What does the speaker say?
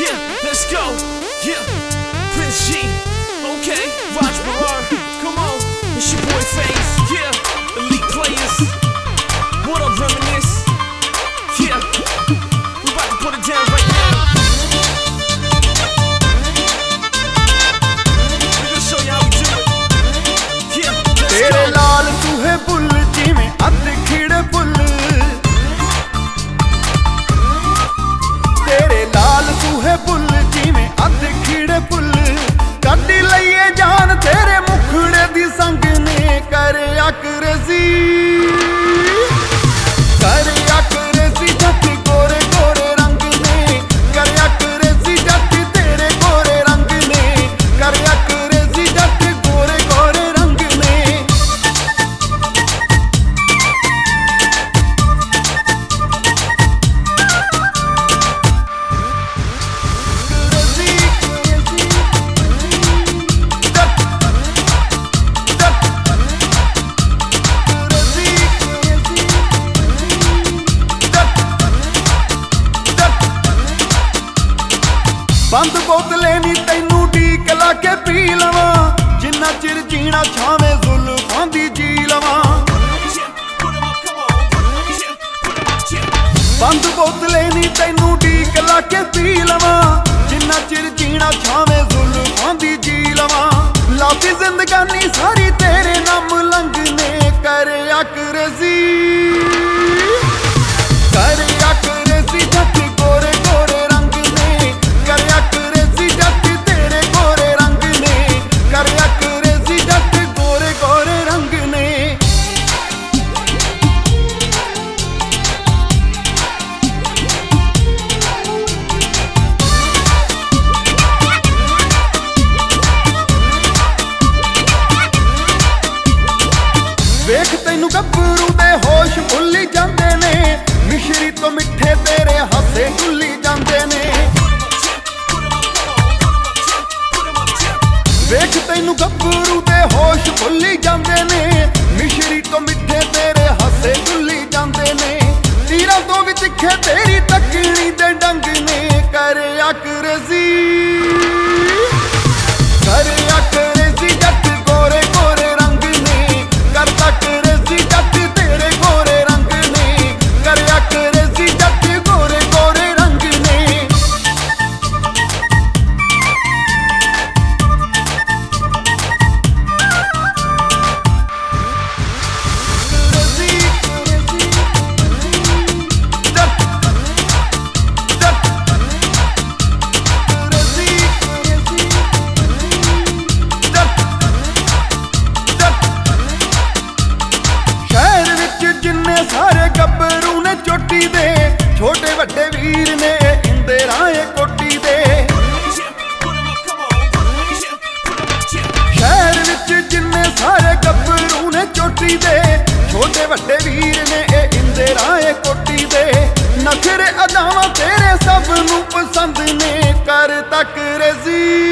Yeah, let's go. Yeah, Prince G. Okay, Raj Barar. Come on, it's your boy Face. Yeah, elite players. What up, Reminisce? Yeah, we about to put it down right now. We gonna show you how we do it. Yeah, let's go. तेरे लाल सूहे bull जिवें अध खिड़े bull, तेरे लाल सूहे bull जिवें अध खिड़े bull, कड्डी लईए जान तेरे मुखड़े दी संग ने कर अकरसी जट गोरे गोरे रंग ने कर अकरसी जट तेरे गोरे रंग ने कर अकरसी जट गोरे गोरे रंग ने बंद बोतले नी तैनू ढीक ला के पी लवां, जिन्ना चिर जीना छावें जुल्फां दी जी लवां। बंद बोतले नी तैनू ढीक ला के पी लवां, जिन्ना चिर जीना छावें जुल्फां दी जी लवां। लाती जिंदगानी सारी तेरे नाम लंघने कर अकरसी जट गोरे गोरे रंग ने कर अकरसी जट तेरे गोरे रंग ने कर अकरसी जट गोरे गोरे रंग ने। वेख तैनू गब्बरू दे होश भुल्ली जांदे ने, मिश्री तो मिठे तेरे हासे डुल्ली जांदे ने। वेख तैनू गब्बरू दे होश भुल्ली जांदे ने, मिश्री तो मिठे तेरे हासे डुल्ली जांदे ने। तीरां तो भी तिखे तेरी तकनी दे डंग ने कर अकरसी जट गोरे गोरे रंग ने कर अकरसी जट तेरे गोरे रंग ने कर अकरसी जट गोरे गोरे रंग ने। सारे गब्बरू ने चोटी दे, छोटे वड्डे वीर ने इंदे राहे कोटी दे। शहर विच जिन्ने सारे गब्बरू ने चोटी दे, छोटे वड्डे वीर ने इंदे राहे कोटी दे। नखरे अदावां तेरे सब नूं पसंद ने कर अकरसी